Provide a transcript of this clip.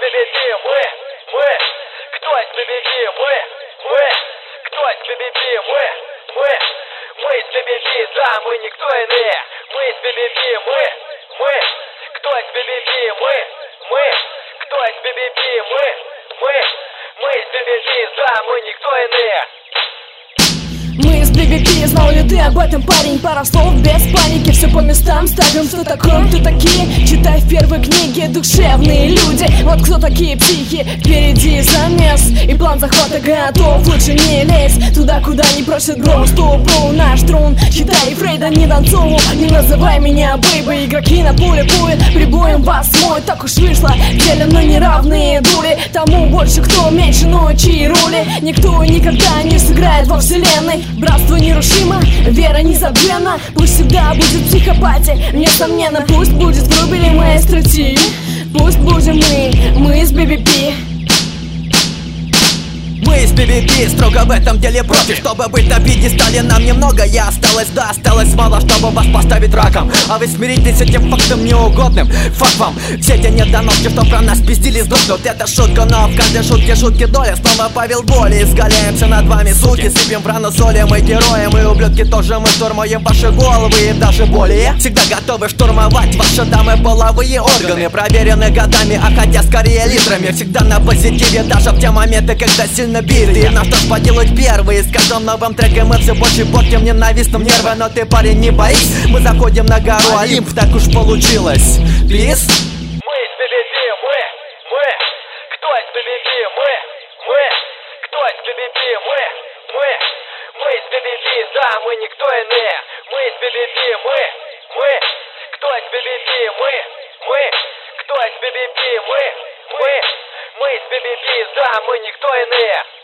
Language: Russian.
BBB, мы, кто из BBB, мы, кто из BBB, мы из BBB, да, мы никто иные, мы из BBB, мы, кто из BBB, мы, кто из BBB, мы из BBB, да, мы никто иные. Мы из BBB, знал ли ты об этом, парень? Пара слов без паники, все по местам ставим. Что такое, кто такие? Читай в первой книге, душевные люди. Вот кто такие психи, впереди замес и план захвата готов. Лучше не лезь туда, куда не просят бро. Стопу наш трон, считай Фрейда, не танцову. Не называй меня бэйбой, игроки на поле поют. Прибоем вас мой, так уж вышло. Делено неравные доли, тому больше, кто меньше ночи и роли. Никто никогда не сыграет во вселенной. Братство нерушимо, вера незабвенна. Пусть всегда будет психопатия, несомненно. Пусть будет в рубеле моей стратегии. Пусть будем мы из BBB. Мы из BBB строго в этом деле против. Чтобы быть на пьедестале, нам немногое осталось. Да, осталось мало, чтобы вас поставить раком. А вы смиритесь с этим фактом неугодным. Факт вам, все те недоноски, что про нас пиздили, сдохнут. Это шутка, но в каждой шутке шутки доля. Снова Павел Воли, изгаляемся над вами, суки. Сыпем в рану соли, мы герои, мы ублюдки тоже. Мы штурмуем ваши головы и даже более. Всегда готовы штурмовать ваши дамы половые органы. Проверены годами, а хотя скорее литрами. Всегда на позитиве, даже в те моменты, когда сильно битые. На что ж поделать первые, с каждым новым треком мы все больше портим ненавистным нервы. Но ты, парень, не боись, мы заходим на гору Олимп, так уж получилось. Пис? Мы из BBB, мы, кто из BBB, мы, кто из BBB, мы из BBB, да, мы никто иные, мы из BBB, мы, кто из BBB, мы, кто из BBB, мы из BBB, да, мы никто иные.